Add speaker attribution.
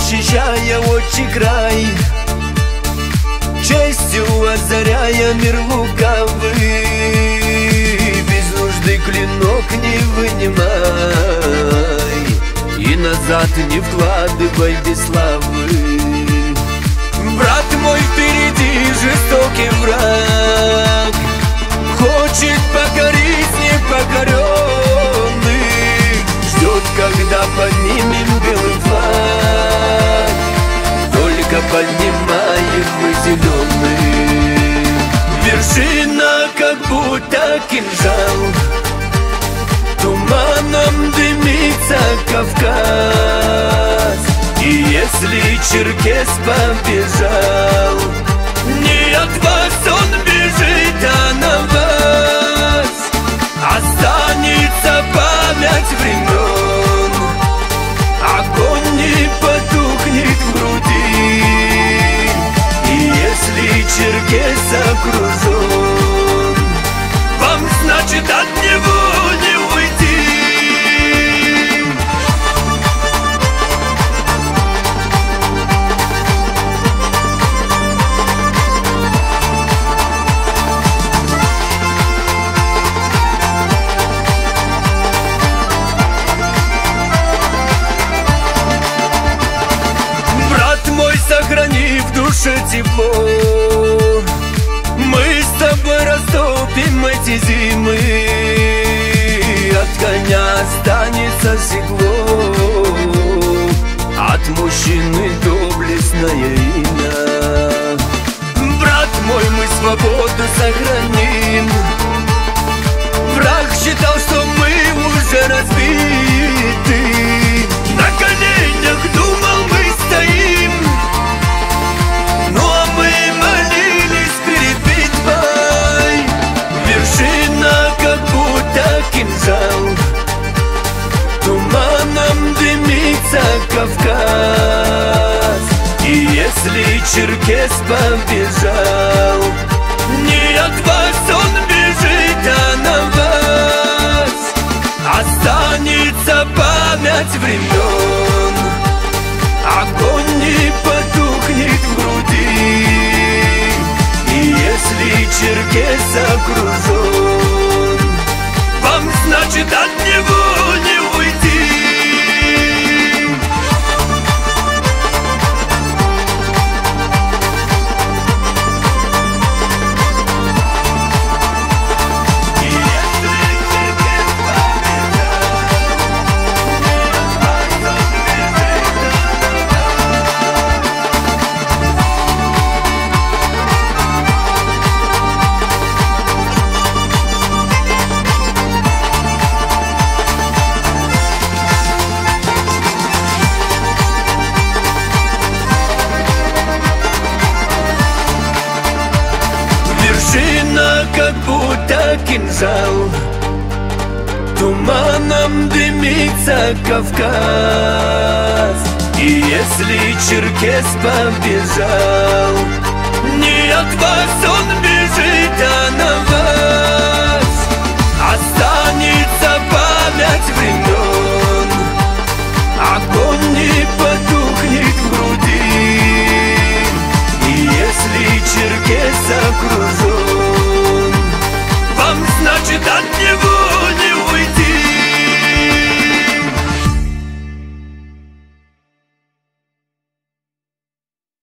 Speaker 1: защищая отчий край, честью озаряя мир лукавый. Без нужды клинок не вынимай и назад не вкладывай без славы. Брат мой, впереди жестокий враг, хочет покорить непокоренных, ждет, когда поднимем белый флаг, только поднимаем мы зеленый. Вершина как будто кинжал, туманом дымится Кавказ. И если черкес побежал, не от вас он бежит, а на вас останется память времен. Огонь не потухнет в груди, и если черкес окружен, вам значит от него не уйти. Сохрани в душе тепло, мы с тобой растопим эти зимы. От коня останется седло, от мужчины доблестное имя. Брат мой, мы свободу сохраним. Враг считал, что мы уже разбиты, на коленях думал, мы стоим. Ну а мы молились перед битвой. Вершина как будто кинжал, туманом дымится Кавказ. И если черкес побежал, не от вас он бежит, а на вас останется память времен. Огонь не потухнет в груди, и если черкес окружен, вам значит от него не уйти. Как будто кинжал, туманом дымится Кавказ. И если черкес побежал, не от вас он бежит, а на вас останется память времен. Огонь не потухнет в груди, и если черкес окружен,